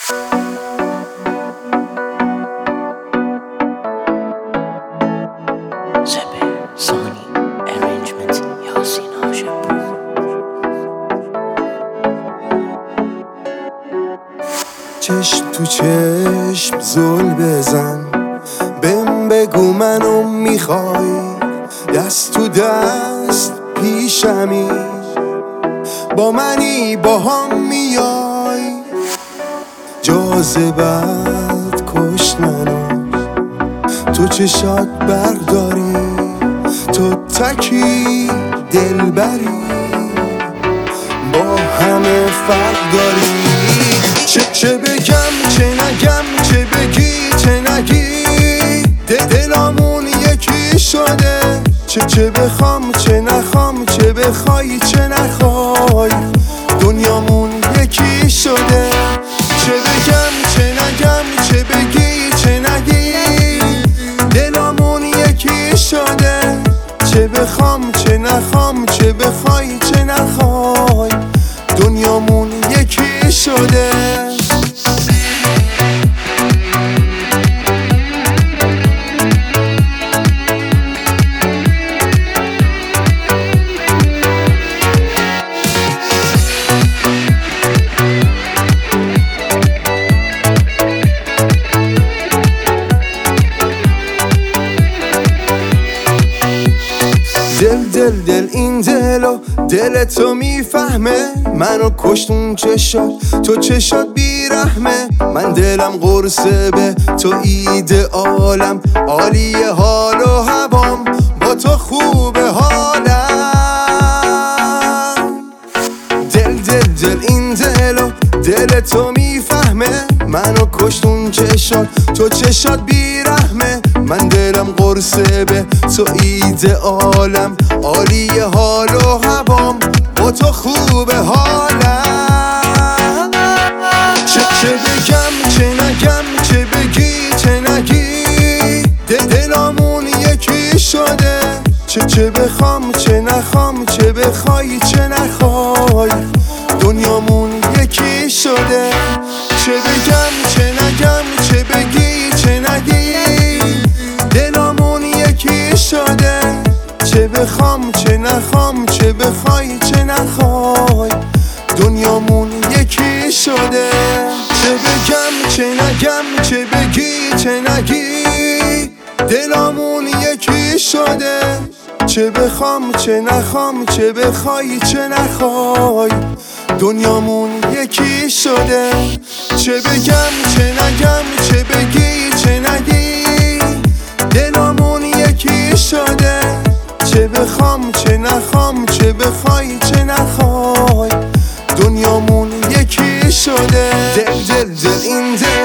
چشم تو چشم زل بزن، بهم بگو منو میخوای، دست تو دست پیشمی، با منی با هم میای. جاذبت کشت منو، تو چشات برداری، تو تکی دلبری، با همه فرق داری. چه بگم چه نگم، چه بگی چه نگی، دلامون یکی شده. چه بخوام چه نخوام، چه بخوای چه نخوای، دنیامون یکی شده. چه بگم چه نگم، چه بگی چه نگی، دلامون یکی شده. چه بخوام چه نخوام، چه بخوای چه نخوای، دنیامون یکی شده. دل این دلو دل تو میفهمه، منو کشت اون چشات، تو چشات بیرحمه. من دلم قرصه به تو ایدئالم، عالی حال و هوام، با تو خوبه حالم. دل این دلو دل تو میفهمه، منو کشت اون چشات، تو چشات بیرحمه. من دلم قرصه به تو ایدئالم، عالی حال و هوام، با تو خوبه حالم. چه بگم چه نگم، چه بگی چه نگی، دلامون یکی شده. چه بخوام چه نخوام، چه بخوای چه نخوای، دنیامون یکی شده. چه بگم چه نگم، چه بگی چه نگی، دلامون یکی شده. چه بخوام چه نخوام، چه بخوای چه نخوای، دنیامون یکی شده. چه بگم چه نگم، چه بگی چه نگی، دلامون یکی شده. چه بخوام چه نخوام، چه بخوای چه نخوای، دنیامون یکی شده. چه بگم چه نگم، چه بگی چه نگی، دلامون یکی شده. چه بخوام چه نخوام، چه بخوای چه نخوای، دنیامون یکی شده. دل این دل